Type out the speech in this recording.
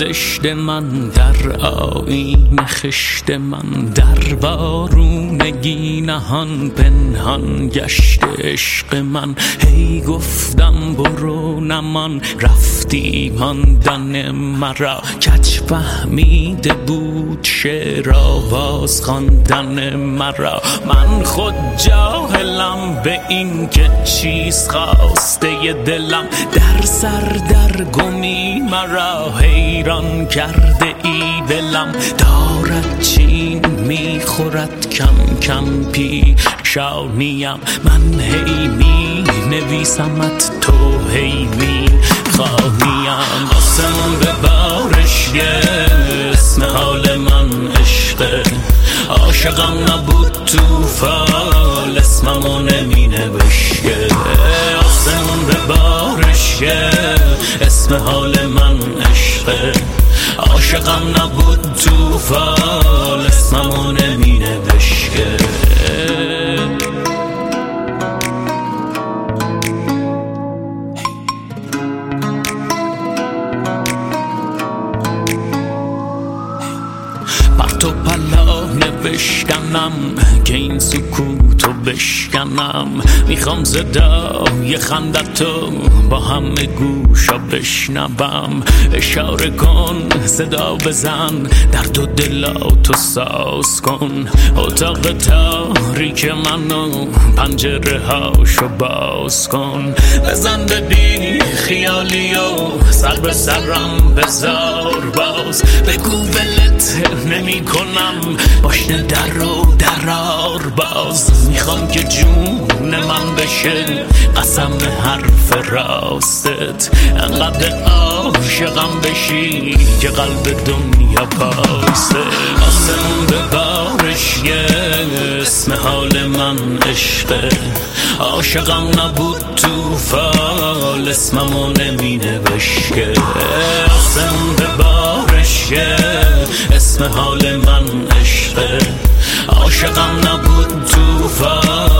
بهشت من در آیین خشت من، در وارونگی نهان پنهان گشت عشق من. هی گفتم برو نمان، رفتی ماندن مرا. کج فهمیده بود شعر آواز خواندن مرا. من خود جاهلم به این که چیز خواسته دلم. در سر در گمی مرا حیران کرده ای دلم. دارد چین میخورد کم کم پیشانیم. من هی می نویسمت، تو هی می خواهیم. آسمون به بارش اسم حال من عشقه. عاشقم نبود توفال، اسممو نمی نوشته. آسمون به بارش اسم حال من عشقه. عاشقم نبود توفال، اسممو نمی نوشته. پرتو پلا نوشتنم که این سکوتو بشکنم. میخوام صدای خندتو با همه گوشا بشنوم. اشاره کن صدا بزن، درد و دلاتو ساز کن. اتاق تاریک منو پنجره هاشو باز کن. بزن به بی خیالی و سر به سرم بذار باز. بگو ولت نمی کنم، باشنه در رو درار باز. میخوام که جون من بشه قسم حرف راستت. انقدر عاشقم بشی که قلب دنیا پاسه. آسمون به بارش اسم حال من عشقه. عاشقم نبود توفال، اسممو نمی نوشته. آسمون به بارش اسم حال من عشقه. عاشقم نبود توفال،